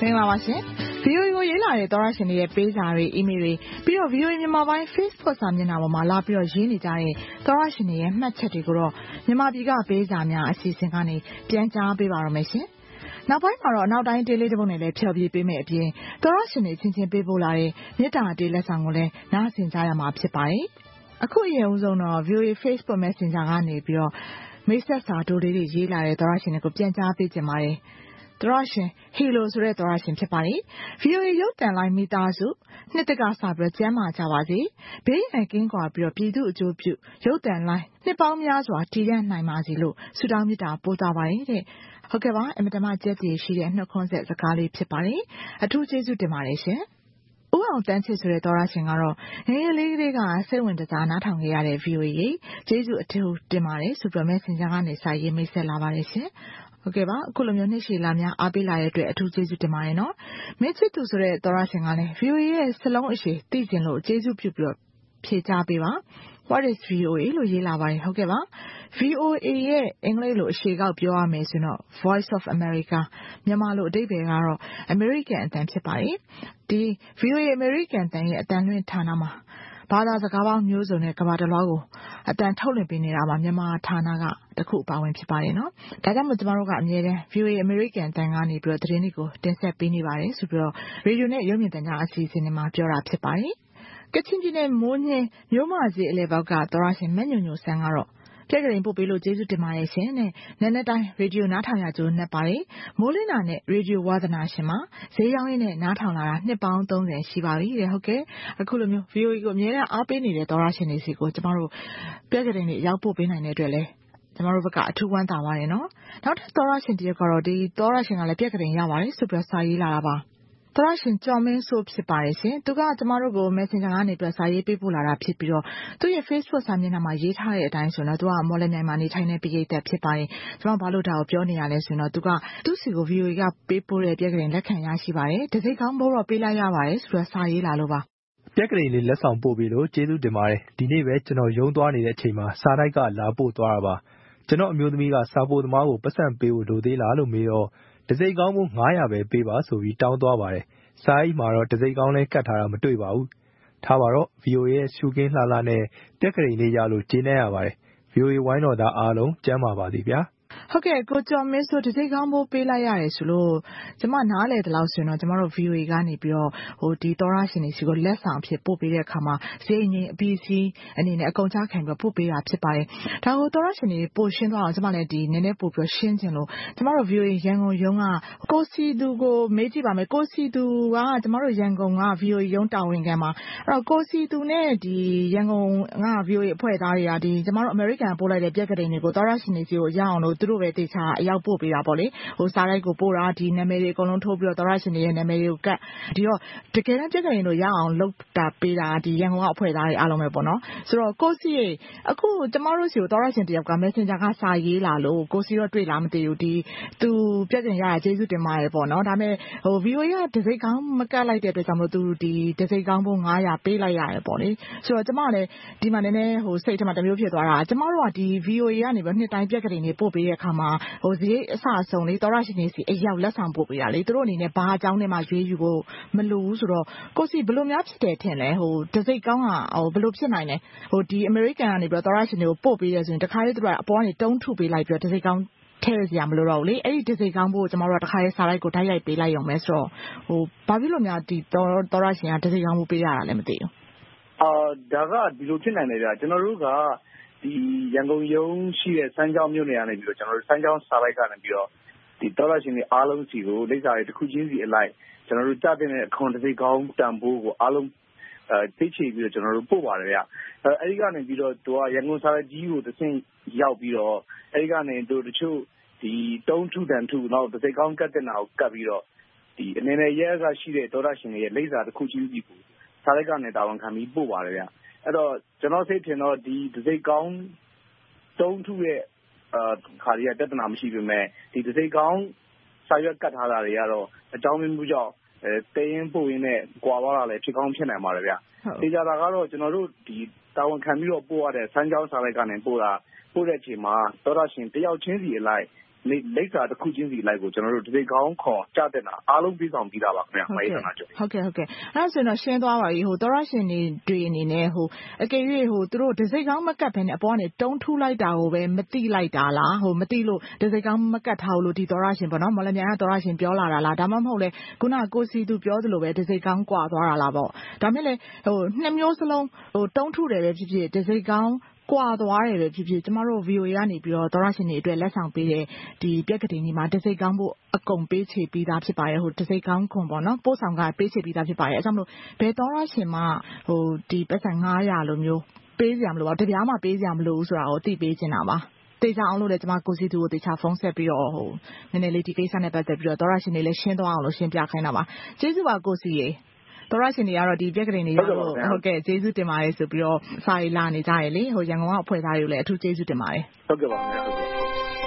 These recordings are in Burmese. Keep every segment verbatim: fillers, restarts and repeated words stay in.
င်္ဂလာပါရှင် ဗီအိုအေ ကိုရေးလာတဲ့သောရရှင်တွေရဲ့ပေးစာတွေ email တွေပြီးတော့ ဗီအိုအေ မြန်မာပိုင်း Facebook စာမျက်နှာပေါ်မှာလာပြီးတော့ရေးနေကြတဲ့သောရရှင်တွေရဲ့မှတ်ချက်တွေကိုတော့မြန်မာပြည်ကပေးစာများအစီအစဉ်ကနေပြန်ကြားပေးပါရမယ်ရှင်။နောက်ပိုင်းမှာတော့နောက်တိုင်းတေးလေးတစ်ပုဒ်နဲ့လည်းဖြောပြပေးမယ်အပြင်သောရရှင်တွေချင်းချင်းပေးပို့လာတဲ့မေတ္တာတေးလက်ဆောင်ကိုလည်းနားဆင်ကြရမှာဖြစ်ပါတယ်။အခုအရင်ဦးဆုံးတော့ ဗီအိုအေ Facebook Messenger ကနေပြီးတော့မိတ်ဆက်စာတိုးလေးတွေရေးလာတဲ့သောရရှင်တွေကိုပြန်ကြားပေးကြပါတယ်။သောရရှင်ဟီလိုဆိုတဲ့သောရရှင်ဖြစ်ပါတယ်။ ဗီအိုအေရုပ်သံလိုင်းမိသားစုနှစ်တက်ကစပြီးတော့ကျမ်းမာကြပါစေ။ဘေးရန်ကင်းကွာပြီးတော့ပြည်သူအကျိုးပြုရုပ်သံလိုင်းနှစ်ပေါင်းများစွာတည်ရနိုင်ပါစေလို့ဆုတောင်းမေတ္တာပို့သပါတယ်တဲ့။ဟုတ်ကဲ့ပါအမတမကျက်တည်ရှိတဲ့နှုတ်ခွန်းဆက်စကားလေးဖြစ်ပါတယ်။အထူးကျေးဇူးတင်ပါတယ်ရှင်။ဦးအောင်တန်းချစ်ဆိုတဲ့သောရရှင်ကတော့ငယ်ငယ်လေးကလေးကစိတ်ဝင်စားနားထောင်ခဲ့ရတဲ့ ဗီအိုအေ ကျေးဇူးအထူးတင်ပါတယ်ဆိုပြီး Messenger ကနေစာရေးမိတ်ဆက်လာပါတယ်ရှင်။ဟုတ်ကဲ့ပါအခုလိုမျိုးနှစ်ရှည်လာများအားပေးလာတဲ့အတွက်အထူးကျေးဇူးတင်ပါတယ်နော်မင်းချစ်သူဆိုတဲ့သောရရှင်ကလည်း ဗီအိုအေ ရဲ့စလုံးအရှိသိကျင်လို့ကျေးဇူးပြုပြီးတော့ဖြေကြားပေးပါ What is ဗီအိုအေ လို့ရေးလာပါတယ်ဟုတ်ကဲ့ပါ ဗီအိုအေ ရဲ့အင်္ဂလိပ်လိုအရှည်ကောက်ပြောရမယ်ဆိုတော့ Voice of America မြန်မာလိုအဓိပ္ပာယ်ကတော့ American အသံဖြစ်ပါတယ်ဒီ ဗီအိုအေ American အသံရဲ့အသံလွှင့်ဌာနမှာဘာသာစကားပေါင်းမျိုးစုံနဲ့ကမ္ဘာတစ်လွှားကိုအတန်ထုတ်လွှင့်ပေးနေတာမှာမြန်မာဌာနကတစ်ခုအပါဝင်ဖြစ်ပါတယ်နော်ဒါကြောင့်မို့ကျမတို့ကအမြဲတမ်း ဗီအိုအေ American အသံကနေပြီးတော့သတင်းတွေကိုတင်ဆက်ပေးနေပါတယ်ဆိုပြီးတော့ရေဒီယိုနဲ့ရုပ်မြင်သံကြားအစီအစဉ်တွေမှာပြောတာဖြစ်ပါတယ်ကချင်ပြည်နယ်မိုးညင်းမြို့မဈေးအလဲပေါက်ကသောရရှင်မညွညွဆန်းကတော့ပြက်ကလေးပို့ပေးလို့ကျေးဇူးတင်ပါတယ်ရှင်နဲ့နန်းနက်တိုင်းရေဒီယိုနားထောင်ရကြိုးနဲ့ပါတယ်မိုးလင်းတာနဲ့ရေဒီယိုဝါသနာရှင်မှာဈေးရောင်းရင်းနဲ့နားထောင်လာတာနှစ်ပေါင်းသုံးဆယ်ရှိပါပြီတဲ့ဟုတ်ကဲ့အခုလိုမျိုး ဗီအိုအေ ကိုအများနဲ့အားပေးနေတဲ့သောရရှင်တွေစီကိုကျမတို့ပြက်ကလေးတွေရောက်ပို့ပေးနိုင်တဲ့အတွက်လည်းကျမတို့ဘက်ကအထူးဝမ်းသာပါတယ်နော်နောက်ထပ်သောရရှင်တယောက်ကတော့ဒီသောရရှင်ကလည်းပြက်ကလေးရပါတယ်ဆိုပြီးစာရေးလာတာပါသောရရှင်ကျော်မင်းဆိုဖြစ်ပါတယ်ရှင်သူကကျမတို့ကို Messenger ကနေပြစာရေးပေးပို့လာတာဖြစ်ပြီးတော့သူ့ရဲ့ Facebook စာမျက်နှာမှာရေးထားတဲ့အတိုင်းဆိုတော့သူကမော်လမြိုင်မှာနေထိုင်နေပြည်သက်ဖြစ်ပါတယ်ကျမဘာလို့ဒါကိုပြောနေရလဲဆိုတော့သူကသူ့စီကို ဗီအိုအေ ကပေးပို့တဲ့ပြက်ကလေးလက်ခံရရှိပါတယ်တစိမ့်ကောင်းဘိုးတော့ပေးလိုက်ရပါတယ်ဆိုတော့စာရေးလာလို့ပါပြက်ကလေးလေးလက်ဆောင်ပို့ပြီးလို့ကျေးဇူးတင်ပါတယ်ဒီနေ့ပဲကျွန်တော်ရုံးသွားနေတဲ့အချိန်မှာစာတိုက်ကလာပို့သွားတာပါကျွန်တော်အမျိုးသမီးကစာပို့သမားကိုပတ်စံပေးဖို့လိုသေးလားလို့မေးတော့တစိမ့်ကောင်းဘိုးငါးရာပဲပေးပါဆိုပြီးတောင်းသွားပါတယ်စာအိတ်မှာတော့တစိမ့်ကောင်းလဲကတ်ထားတာမတွေ့ပါဘူးထားပါတော့ ဗီအိုအေ ရဲ့ရှုခင်းလှလှနဲ့ပြက်ကလေးလေးရလို့ကျေးနပ်ရပါတယ် ဗီအိုအေ ဝိုင်းတော်သားအားလုံးကျမ်းပါပါစေဗျာဟုတ်ကဲ့ကိုကျော်မင်းဆိုတစိမ့်ကောင်းဖို့ပေးလိုက်ရတယ်ဆိုလို့ကျမနားလေတလောက်ဆိုရင်တော့ကျမတို့ ဗီအိုအေ ကနေပြီးတော့ဟိုဒီသောရရှင်တွေစီကိုလက်ဆောင်အဖြစ်ပို့ပေးတဲ့အခါမှာဈေးငင်းအပီးစီးအနေနဲ့အကုန်ချခံပြီးပို့ပေးတာဖြစ်ပါတယ်ဒါကိုသောရရှင်တွေပို့ရှင်းသွားအောင်ကျမလည်းဒီနည်းနည်းပို့ပြီးရှင်းချင်လို့ကျမတို့ ဗီအိုအေ ရန်ကုန်ရုံးကကိုစီသူကိုမေးကြည့်ပါမယ်ကိုစီသူကကျမတို့ရန်ကုန်က ဗီအိုအေ ရုံးတာဝန်ခံပါအဲ့တော့ကိုစီသူနဲ့ဒီရန်ကုန်က ဗီအိုအေ အဖွဲ့သားတွေကဒီကျမတို့ American ပို့လိုက်တဲ့ပြက်ကလေးတွေကိုသောရရှင်တွေစီကိုရအောင်လို့သူတို့ပဲတေချာအရောက်ပို့ပေးတာပေါ့လေဟိုစားလိုက်ကိုပို့တာဒီနာမည်တွေအကုန်လုံးထိုးပြီးတော့သောရရှင်တွေရဲ့နာမည်တွေကိုကတ်ဒီတော့တကယ်တမ်းပြက်ကလေးတို့ရအောင်လုပ်တာပေးတာဒီရန်ကုန်ကအဖွဲ့သားတွေအားလုံးပဲပေါ့နော်ဆိုတော့ကိုစီအခုကျမတို့စီကိုသောရရှင်တယောက်က Messenger ကစာရေးလာလို့ကိုစီတော့တွေ့လားမသိဘူးဒီသူပြက်ကလေးရတာကျေးဇူးတင်ပါတယ်ပေါ့နော်ဒါပေမဲ့ဟို ဗီအိုအေ ကတစိမ့်ကောင်းမကတ်လိုက်တဲ့အတွက်ကြောင့်မလို့သူဒီတစိမ့်ကောင်းဖို့ငါးရာပေးလိုက်ရတယ်ပေါ့လေဆိုတော့ကျမလည်းဒီမှာနည်းနည်းဟိုစိတ်ထဲမှာတမျိုးဖြစ်သွားတာကျမတို့ကဒီ ဗီအိုအေ ကနေပြီးနှစ်တိုင်းပြက်ကလေးတွေပို့ပေးတဲ့အခါမှာဟိုဈေးအဆအဆုံးလေးသောရရှင်တွေစီအရောက်လက်ဆောင်ပို့ပေးတာလေသူတို့အနေနဲ့ဘာအကြောင်းနဲ့မှရွေးယူဖို့မလိုဘူးဆိုတော့ကိုစီဘယ်လိုများဖြစ်တယ်ထင်လဲဟိုတစိမ့်ကောင်းကဟိုဘယ်လိုဖြစ်နိုင်လဲဟိုဒီ American ကနေပြီးတော့သောရရှင်တွေကိုပို့ပေးရဲဆိုရင်တခါလေးသူတို့ကအပေါ်ကနေတုံးထုပေးလိုက်ပြီးတော့တစိမ့်ကောင်းထဲစရာမလိုတော့ဘူးလေအဲ့ဒီတစိမ့်ကောင်းဖို့ကျမတို့ကတခါလေးစားလိုက်ကိုတိုက်ရိုက်ပေးလိုက်ရုံပဲဆိုတော့ဟိုဘာဖြစ်လို့များဒီသောသောရရှင်ကတစိမ့်ကောင်းဖို့ပေးရတာလဲမသိဘူးအာဒါကဒီလိုဖြစ်နိုင်တယ်ဗျာကျွန်တော်တို့ကဒီရန်ကုန်ရုံးရှိတဲ့စမ်းချောင်းမြို့နယ်ကနေပြီးတော့ကျွန်တော်တို့စမ်းချောင်းစာလိုက်ကနေပြီးတော့ဒီသောရရှင်တွေအားလုံးစီကိုလိပ်စာတွေတစ်ခုချင်းစီအလိုက်ကျွန်တော်တို့ကြားတဲ့အခွန်တစိမ့်ကောင်းတန်ဖိုးကိုအားလုံးအဲသိချေပြီးတော့ကျွန်တော်တို့ပို့ပါတယ်ဗျအဲအဲဒီကနေပြီးတော့သူကရန်ကုန်စာလိုက်ကြီးကိုတစ်ဆင့်ရောက်ပြီးတော့အဲဒီကနေသူတချို့ဒီတုံးထုတန်ထုနောက်တစိမ့်ကောင်းကတ်တဲ့နာကိုကတ်ပြီးတော့ဒီအနေနဲ့ရဲကရှိတဲ့သောရရှင်တွေရဲ့လိပ်စာတစ်ခုချင်းစီကိုစာလိုက်ကနေတာဝန်ခံပြီးပို့ပါတယ်ဗျအဲ့တော့ကျွန်တော်စိတ်ထင်တော့ဒီတစိမ့်ကောင်းတုံးထုရဲ့အာခါရီးကတက်တနာမရှိပေမဲ့ဒီတစိမ့်ကောင်းစာရွက်ကတ်ထားတာတွေကတော့အကြောင်းမျိုးကြောင့်အဲတေးရင်ပို့ရင်းနဲ့ကြွာသွားတာလည်းဖြစ်ကောင်းဖြစ်နိုင်ပါတယ်ဗျ။ဒီကြတာကတော့ကျွန်တော်တို့ဒီတာဝန်ခံပြီးတော့ပို့ရတဲ့စမ်းချောင်းစာလိုက်ကနေပို့တာပို့တဲ့အချိန်မှာသောရရှင်တယောက်ချင်းစီအလိုက်လိပ်စာတစ်ခုချင်းစီလိုက်ကိုကျွန်တော်တို့တစ်စိတ်ကောင်းခွန်ကြတဲ့နာအားလုံးပြီးဆောင်ပြီးတာပါခင်ဗျာမိုင်းဆန္ဒကြိုဟုတ်ကဲ့ဟုတ်ကဲ့အဲ့ဆိုတော့ရှင်းသွားပါပြီဟိုသောရရှင်တွေတွေအနေနဲ့ဟိုအကယ်၍ဟိုသူတို့တစ်စိတ်ကောင်းမကတ်ဘဲနဲ့အပေါ်ကနေတုံးထူးလိုက်တာကိုပဲမတိလိုက်တာလားဟိုမတိလို့တစ်စိတ်ကောင်းမကတ်ထားလို့ဒီသောရရှင်ပေါ့နော်မော်လမြိုင်ကသောရရှင်ပြောလာတာလားဒါမှမဟုတ်လေခုနကကိုစီသူပြောသလိုပဲတစ်စိတ်ကောင်းကွာသွားတာလားပေါ့ဒါမဲ့လေဟိုနှစ်မျိုးစလုံးဟိုတုံးထူးတယ်ပဲဖြစ်ဖြစ်တစ်စိတ်ကောင်းကွာသွားတယ်ပဲဖြစ်ဖြစ်ကျမတို့ V O A ကနေပြီးတော့သောရရှင်တွေအတွက်လက်ဆောင်ပေးတဲ့ဒီပြက်ကတိကြီးမှာတစ်စိတ်ကောင်းဖို့အကုန်ပေးချေပြီးသားဖြစ်ပါတယ်ဟိုတစ်စိတ်ကောင်းခွန်ပေါ့နော်ပို့ဆောင်ကပေးချေပြီးသားဖြစ်ပါတယ်အဲကြောင့်မလို့ဘယ်သောရရှင်မှဟိုဒီပတ်စံnine hundredလိုမျိုးပေးစရာမလိုပါတပြားမှပေးစရာမလိုဘူးဆိုတာကိုသိပေးချင်တာပါတေချာအောင်လို့လည်းကျမကိုစီသူကိုတေချာဖုန်းဆက်ပြီးတော့ဟိုနည်းနည်းလေးဒီကိစ္စနဲ့ပတ်သက်ပြီးတော့သောရရှင်တွေလည်းရှင်းသွားအောင်လို့ရှင်းပြခိုင်းတာပါကျေးဇူးပါကိုစီရေသောရရှင်တွေကတော့ဒီပြက်ကလေးတွေရောဟုတ်ကဲ့ကျေးဇူးတင်ပါတယ်ဆိုပြီးတော့စာရေးလာနေကြရလေဟိုရန်ကုန်ကအဖွဲ့သားတွေကိုလည်းအထူးကျေးဇူးတင်ပါတယ်ဟုတ်ကဲ့ပါခင်ဗျာဟုတ်ကဲ့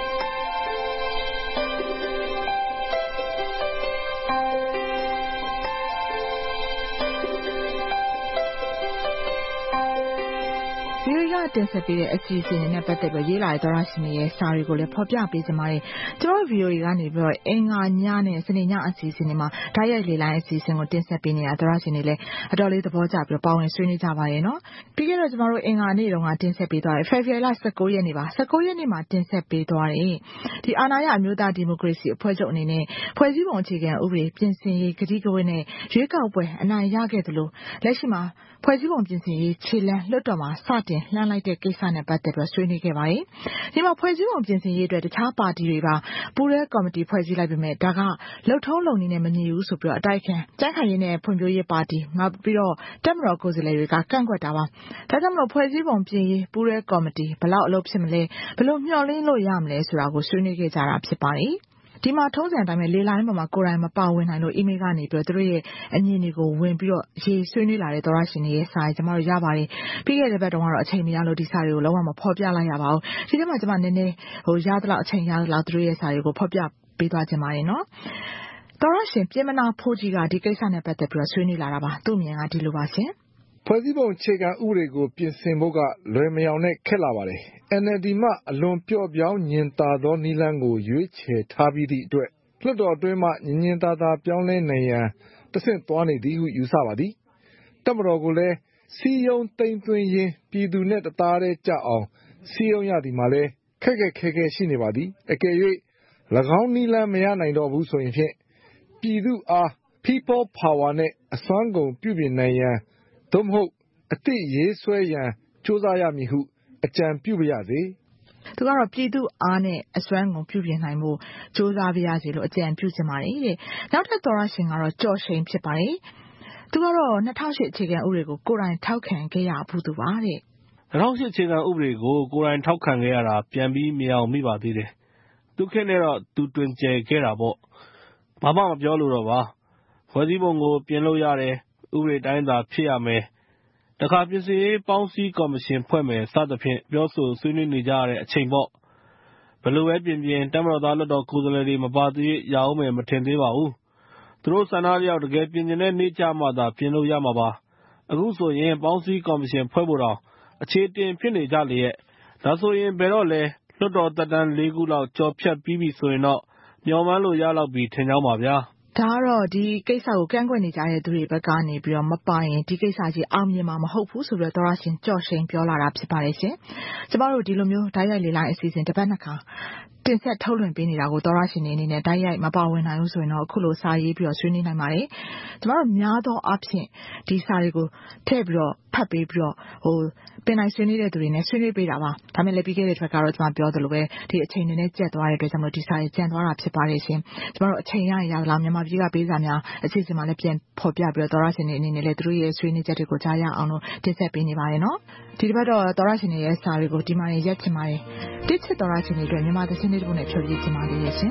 ဒီကတင်ဆက်ပေးတဲ့အစီအစဉ်နဲ့ပတ်သက်ပြီးရေးလာတဲ့သောရရှင်တွေရဲ့စာတွေကိုလည်းဖော်ပြပေးကြပါတယ်ကျွန်တော် V O A ကနေပြီးတော့အင်္ဂါညနဲ့စနေညအစီအစဉ်တွေမှာဓာတ်ရိုက်လေလိုင်းအစီအစဉ်ကိုတင်ဆက်ပေးနေတာသောရရှင်တွေလည်းအတော်လေးသဘောကျပြီးတော့ပါဝင်ဆွေးနွေးကြပါရဲ့နော်ပြီးခဲ့တော့ကျွန်တော်တို့အင်္ဂါနေ့တုန်းကတင်ဆက်ပေးသွားတယ်ဖေဖော်ဝါရီလone nineရက်နေ့ပါone nineရက်နေ့မှာတင်ဆက်ပေးသွားတယ်ဒီအာဏာရအမျိုးသားဒီမိုကရေစီအဖွဲ့ချုပ်အနေနဲ့ဖွဲ့စည်းပုံအခြေခံဥပဒေပြင်ဆင်ရေးကတိကဝတ်နဲ့ရွေးကောက်ပွဲအနိုင်ရခဲ့သလိုလက်ရှိမှာဖွဲ့စည်းပုံပြင်ဆင်ရေးခြေလှမ်းလွှတ်တော်မှာစတင်လှမ်းလိုက်တဲ့ကိစ္စနဲ့ပတ်သက်ပြီးဆွေးနွေးခဲ့ပါတယ်။ဒီမှာဖွဲ့စည်းပုံပြင်ဆင်ရေးအတွက်တခြားပါတီတွေပါပူးရဲကော်မတီဖွဲ့စည်းလိုက်ပေမဲ့ဒါကလှုပ်ထုံးလုံနည်းနဲ့မညီဘူးဆိုပြီးတော့အတိုက်ခံကြံ့ခိုင်ရေးနဲ့ဖွံ့ဖြိုးရေးပါတီနောက်ပြီးတော့တက်မတော်ကိုယ်စားလှယ်တွေကကန့်ကွက်တာပါ။ဒါကြောင့်မလို့ဖွဲ့စည်းပုံပြင်ရေးပူးရဲကော်မတီဘယ်လောက်အလုပ်ဖြစ်မလဲဘယ်လိုမျှော်လင့်လို့ရမလဲဆိုတာကိုဆွေးနွေးခဲ့ကြတာဖြစ်ပါတယ်။ဒီမှာထုံးစံအတိုင်းပဲလေလိုင်းပေါ်မှာကိုယ်တိုင်မပါဝင်နိုင်လို့ email ကနေပြီးတော့သူတို့ရဲ့အမြင်တွေကိုဝင်ပြီးတော့ရေးဆွေးနွေးလာတဲ့သောရရှင်တွေရဲ့စာရေးကျွန်တော်တို့ရပါတယ်ပြီးခဲ့တဲ့ဘက်တုန်းကတော့အချိန်မရလို့ဒီစာတွေကိုလုံးဝမဖော်ပြလိုက်ရပါဘူးဒီထဲမှာကျွန်မနည်းနည်းဟိုရသလောက်အချိန်ရသလောက်သူတို့ရဲ့စာတွေကိုဖော်ပြပေးသွားခြင်းပါတယ်နော်သောရရှင်ပြင်မနာဖိုးကြီးကဒီကိစ္စနဲ့ပတ်သက်ပြီးတော့ဆွေးနွေးလာတာပါသူ့မြင်ကဒီလိုပါရှင်ဖွဲ့စည်းပုံအခြေခံဥပဒေကိုပြင်ဆင်ဖို့ကလွယ်မယောင်နဲ့ခက်လာပါတယ်။ N L D မှအလွန်ပျော့ပြောင်းညင်သာသောနည်းလမ်းကိုရွေးချယ်ထားပြီးသည့်အတွက်လွှတ်တော်အတွင်းမှညင်ညင်သာသာပြောင်းလဲနိုင်ရန်တဆင့်သွားနေသည်ဟုယူဆပါသည်။တပ်မတော်ကိုလည်းစီယုံသိမ်းသွင်းရင်းပြည်သူနဲ့တသားတည်းကြအောင်စီယုံရသည်မှာလည်းခက်ခက်ခဲခဲရှိနေပါသည်။အကယ်၍၎င်းနည်းလမ်းမရနိုင်တော့ဘူးဆိုရင်ဖြင့်ပြည်သူအား people power နဲ့အစွမ်းကုန်ပြုပြင်နိုင်ရန်သို့မဟုတ်အသည့်ရေးဆွဲရန်ကြိုးစားရမည်ဟုအကြံပြုပါရစေသူကတော့ပြည်သူအားနဲ့အစွမ်းကုန်ပြုပြင်နိုင်ဖို့ကြိုးစားပါရစေလို့အကြံပြုချင်ပါတယ်တဲ့နောက်ထပ်သောရရှင်ကတော့ကြော်ရှိန်ဖြစ်ပါတယ်သူကတော့two thousand eightအခြေခံဥပဒေကိုကိုယ်တိုင်ထောက်ခံခဲ့ရဘူးသူပါတဲ့ two thousand eightအခြေခံဥပဒေကိုကိုယ်တိုင်ထောက်ခံခဲ့ရတာပြန်ပြီးမအောင်မိပါသေးတယ်သူခေတ်နဲ့တော့သူတွင်ကျယ်ခဲ့တာပေါ့ဘာမှမပြောလို့တော့ပါဖွဲ့စည်းပုံကိုပြင်လို့ရတယ်ဥပဒေတိုင်းသာဖြစ်ရမယ်တခါပြင်ဆင်ရေးပေါင်းစည်းကော်မရှင်ဖွဲ့မယ်စသဖြင့်ပြောဆိုဆွေးနွေးနေကြရတဲ့အချိန်ပေါ့ဘယ်လိုပဲပြင်ပြင်တက်မတော်သားလွှတ်တော်ကိုယ်စားလှယ်တွေမပါသေးရအောင်မယ်မထင်သေးပါဘူးသူတို့ဆန္ဒလျောက်တကယ်ပြင်ကျင်တဲ့နေ့ကြမှသာပြင်လို့ရမှာပါအခုဆိုရင်ပေါင်းစည်းကော်မရှင်ဖွဲ့ဖို့တော့အခြေတင်ဖြစ်နေကြလေရဲ့ဒါဆိုရင်ဘယ်တော့လဲလွှတ်တော်သက်တမ်း၄ခုလောက်ကြော်ဖြတ်ပြီးပြီဆိုရင်တော့မျှော်မှန်းလို့ရလောက်ပြီထင်ကြောင်းပါဗျာဒါကတော့ဒီကိစ္စကိုကန့်ကွက်နေကြတဲ့သူတွေဘက်ကနေပြီးတော့မပိုင်ဒီကိစ္စကြီးအောင်မြင်မှာမဟုတ်ဘူးဆိုပြီးတော့သောရရှင်ကြော်ရှိန်ပြောလာတာဖြစ်ပါတယ်ရှင်ကျမတို့ဒီလိုမျိုးဓာတ်ရိုက်လေလိုင်းအစီအစဉ်တစ်ပတ်နှစ်ခါတင်ဆက်ထုတ်လွှင့်ပေးနေတာကိုသောရရှင်နေအနေနဲ့ဓာတ်ရိုက်မပါဝင်နိုင်ဘူးဆိုရင်တော့အခုလိုစာရေးပြီးတော့ဆွေးနွေးနိုင်ပါတယ်ကျမတို့များသောအားဖြင့်ဒီစာတွေကိုထည့်ပြီးတော့ဖတ်ပေးပြီးတော့ဟိုပင်နိုင်ဆွေးနွေးတဲ့သူတွေနဲ့ဆွေးနွေးပေးတာပါဒါမဲ့လည်းပြီးခဲ့တဲ့တစ်ခါကတော့ကျမပြောသလိုပဲဒီအချိန်တွေနဲ့ကြက်သွားတဲ့အတွက်ကြောင့်မလို့ဒီစာရေးကျန်သွားတာဖြစ်ပါတယ်ရှင်ကျမတို့အချိန်ရရင်ရသလားမြန်မာပြည်ကပေးစာများအစီအစဉ်မှာလည်းပြန်ဖော်ပြပြီးတော့သောရရှင်တွေအနေနဲ့လည်းသူတို့ရဲ့ဆွေးနွေးချက်တွေကိုကြားရအောင်လို့တင်ဆက်ပေးနေပါတယ်နော်ဒီတစ်ပတ်တော့သောရရှင်တွေရဲ့စာတွေကိုဒီမှာရက်ချင်ပါတယ်တစ်ချက်သောရရှင်တွေအတွက်မြန်မာသချင်းလေးတစ်ပုဒ်နဲ့ဖြေပြချင်ပါတယ်ရှင်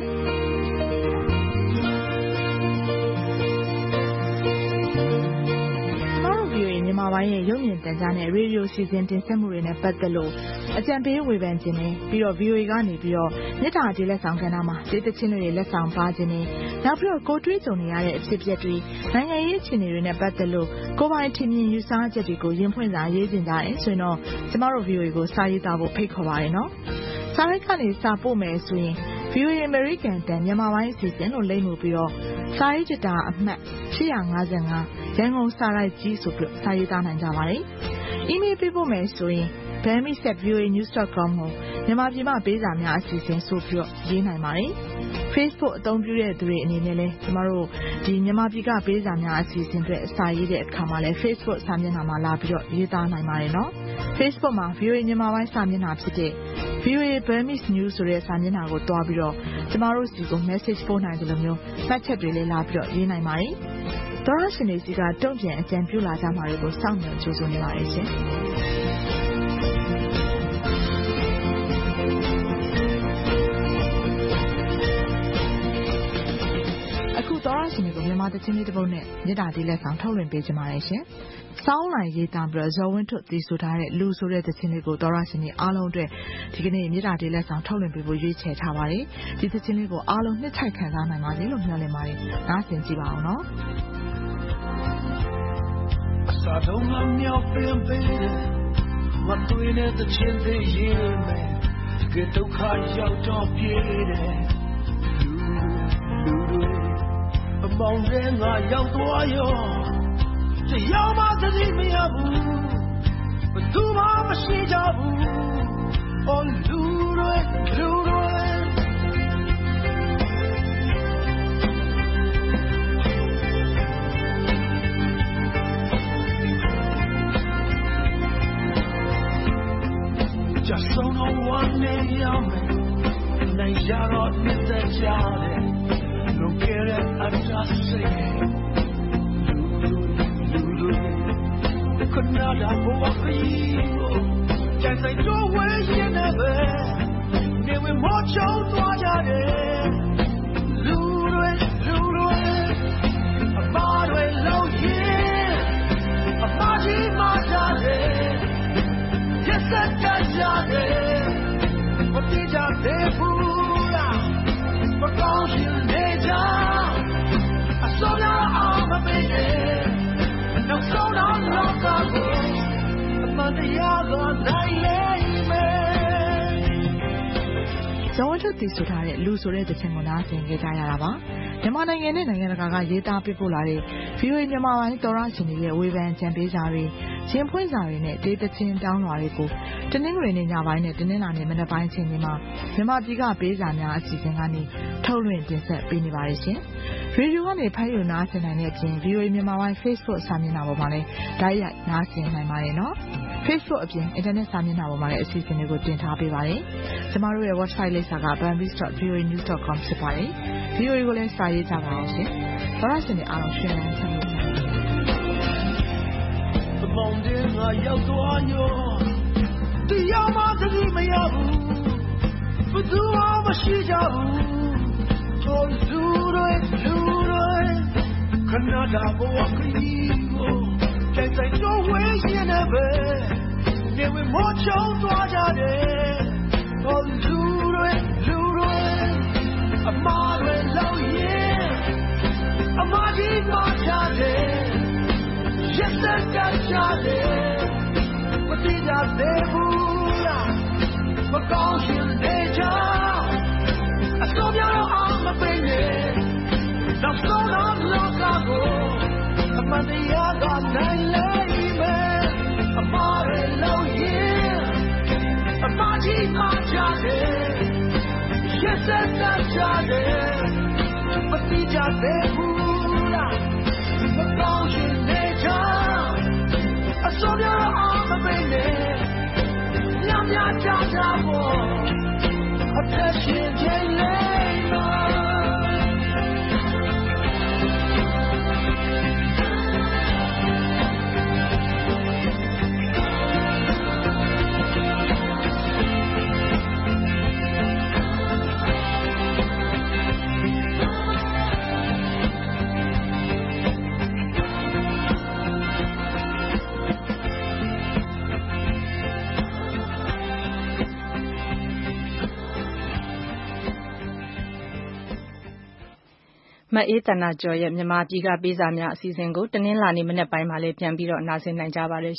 မြန်မာပိုင်းရဲ့ရုပ်မြင်သံကြားနဲ့ရေဒီယိုစီစဉ်တင်ဆက်မှုတွေနဲ့ပတ်သက်လို့အကြံပေးဝေဖန်ခြင်းနဲ့ပြီးတော့ V O A ကနေပြီးတော့မြေတားကြီးလက်ဆောင်ကဏ္ဍမှာဒေသချင်းတွေလက်ဆောင်ပါခြင်းနဲ့နောက်ပြီးတော့ကိုတွေးကြုံနေရတဲ့အဖြစ်အပျက်တွေနိုင်ငံရေးအခြေအနေတွေနဲ့ပတ်သက်လို့ကိုပိုင်ထင်မြင်ယူဆချက်တွေကိုရင်ဖွင့်စာရေးတင်ကြတယ်ဆိုရင်တော့ကျမတို့ V O A ကိုစာရေးသားဖို့ဖိတ်ခေါ်ပါရနော်စာရိုက်ကနေစာပို့မယ်ဆိုရင်ဗီအိုအေ American တန်မြန်မာပိုင်းအစီအစဉ်လို့လိမ့်မှုပြီးတော့စာရေးကြတာအမှတ်ရှစ်၅၅ရန်ကုန်စာရိုက်ကြီးဆိုပြီးစာရေးသားနိုင်ကြပါတယ်။ email ပေးဖို့မယ်ဆိုရင် burmese at v o a news dot com ကိုမြန်မာပြည်မှာပေးစာများအစီအစဉ်ဆိုပြီးတော့ရေးနိုင်ပါတယ်။ Facebook အသုံးပြုတဲ့သူတွေအနေနဲ့လည်းကျမတို့ဒီမြန်မာပြည်ကပေးစာများအစီအစဉ်တွေအစာရေးတဲ့အခါမှာလည်း Facebook စာမျက်နှာမှာလာပြီးတော့ရေးသားနိုင်ပါတယ်နော်။ Facebook မှာ ဗီအိုအေ မြန်မာပိုင်းစာမျက်နှာဖြစ်တဲ့ ဗီအိုအေ Burmese News ဆိုတဲ့စာမျက်နှာကိုတွားပြီးတော့ကျမတို့စီကို message ပို့နိုင်တယ်လို့မျိုးမှတ်ချက်တွေလည်းလာပြီးတော့ရေးနိုင်ပါတယ်။သောရရှင်တွေစီကတုံ့ပြန်အကြံပြုလာကြမှာတွေကိုစောင့်မျှော်ကြိုးစားနေပါတယ်ရှင်။အခုသောရရှင်တွေကိုမြန်မာတချင်းလေးတစ်ပုဒ်နဲ့မြေတားတီလက်ဆောင်ထုတ်လွှင့်ပေးကြပါရရှင်။စောင်းလိုက်ရေးသားပြီးတော့ဇော်ဝင်းထွတ်တည်ဆိုထားတဲ့လူဆိုတဲ့တခြင်းလေးကိုသောရရှင်တွေအားလုံးအတွက်ဒီကနေ့မြေတားတီလက်ဆောင်ထုတ်လွှင့်ပေးဖို့ရွေးချယ်ထားပါတယ်။ဒီတခြင်းလေးကိုအားလုံးနှစ်ချိုက်ခံစားနိုင်ပါစေလို့မျှော်လင့်ပါတယ်။နားဆင်ကြည့်ပါအောင်နော်။စာတော့မမြောက်ပင်ပင်မတွေ့တဲ့တခြင်းတွေရေးမယ်ကဒုက္ခရောက်တော့ပြေးတယ်လူလူအမောင်တွေငါရောက်သွားရောတရားမှသတိမရဘူးဘယ်သူမှမရှိကြဘူးအော်လူတွေလူတွေjust so no one name you me night yacht with the jolly no care I just say could not have walked for you just like no way you never never more show to ajare lure lure a bad low yeah a body majare yes that jare what did you say pura for cause you nature I saw your arm a baby no so long long ago Amanda go night me ဇော်ဝင်းထွတ်တည်ဆိုထားတဲ့လူဆိုတဲ့တခြင်းကိုနားဆင်ကြကြရတာပါမြန်မာနိုင်ငံနဲ့နိုင်ငံတကာကရေးသားပေးပို့လာတဲ့ ဗီအိုအေ မြန်မာပိုင်းသောရရှင်တွေရဲ့ဝေဖန်ကြံပေးစာတွေရှင်ဖွင့်စာတွေနဲ့ဒေသချင်းတောင်းလွှာတွေကိုတနင်္ဂနွေနေ့ညပိုင်းနဲ့တနင်္လာနေ့မနက်ပိုင်းချိန်တွေမှာမြန်မာပြည်ကပေးစာများအစီအစဉ်ကနေထုတ်လွှင့်တင်ဆက်ပေးနေပါတယ်ရှင်ရေဒီယိုကနေဖိုင်ယူနားဆင်နိုင်တဲ့အပြင် ဗီအိုအေ မြန်မာပိုင်း Facebook စာမျက်နှာပေါ်မှာလည်းဓာတ်ရိုက်နားဆင်နိုင်ပါတယ်နော် Facebook အပြင် Internet စာမျက်နှာပေါ်မှာလည်းအစီအစဉ်တွေကိုတင်ထားပေးပါတယ်ကျမတို့ရဲ့ website လိပ်စာက burmese dot v o a news dot com ဖြစ်ပါတယ် ဗီအိုအေ ကိုလည်းစာရေးကြပါအောင်ရှင်သောရရှင်တွေအားလုံးရှင်လန်းချမ်းသာပါမောင်တဲ့ငါရောက်သွားညောတရားမှသတိမရဘူးဘယ်သူမှမရှိကြဘူးဟိုလူတွေလူတွေခဏတာဘဝကလေးကိုကြိုက်ဆိုင်တော့ဝေးရှင်နေပဲနေဝမောချုံသွားကြတယ်ဟိုလူတွေလူတွေအမားတွေလောက်ရင်အမားကြီးမှာချတယ်ရက်စက်ကြချတယ်မတိကြသေးဘူးလားမကောင်းရှင်နေကြအစိုးရတော့အောင်မပေးနဲ့နောက်ဆုံးတော့လောကကိုအမှန်တရားကနိုင်လိမ့်မယ်အမားတွေလောက်ရင်အမားကြီးမှာချတယ်ရက်စက်ကြချတယ်မတိကြသေးဘူးလားမကောင်းရှင်နေကြအစိုးရတော့အောင်မပေးနဲ့ညမြကြကြဖို့အသက်ရှင်ခြင်းလေးမှာမအေးတနာကျော်ရဲ့မြန်မာပြည်ကပေးစာများအစီအစဉ်ကိုတနင်္လာနေ့မနက်ပိုင်းမှာလည်းပြန်ပြီးတော့နားဆင်နိုင်ကြပါတယ်